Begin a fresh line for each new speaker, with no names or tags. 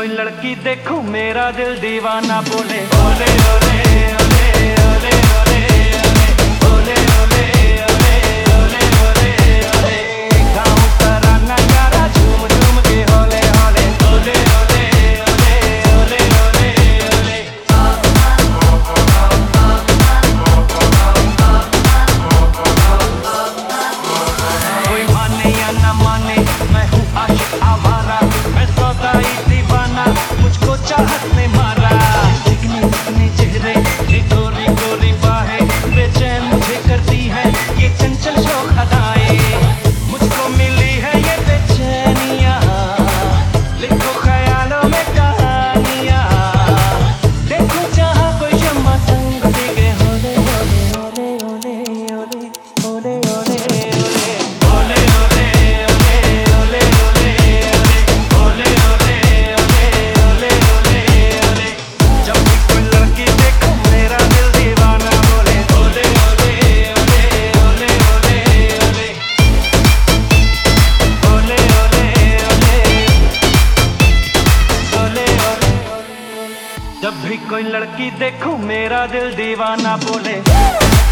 कोई लड़की देखूं मेरा दिल दीवाना बोले ओले ओले ओले ओले ओले ओले ओले ओले ओले ओले गाँव तराना गारा झूम झूम के होले होले ओले ओले ओले ओले ओले कोई माने या ना माने मैं हूँ आशिक आवारा, मैं सौदाई दीवाना, मुझको चाहत ने मारा। चिकने चिकने चेहरे, ये गोरी गोरी बाहें, बेचैन मुझे करती है ये चंचल शौक अदाएं। मुझको मिली है ये बेचैनियाँ, लिखो ख्यालों में कहानियाँ। देखो जहाँ कोई शम्मा संग दिखे होले होले होले होले होले होले होले होले ओले ओले ओले ओले ओले जब भी कोई लड़की देखो मेरा दिल दीवाना बोले ओले ओले ओले ओले ओले ओले ओले ओले ओले ओले जब भी कोई लड़की देखो मेरा दिल दीवाना बोले।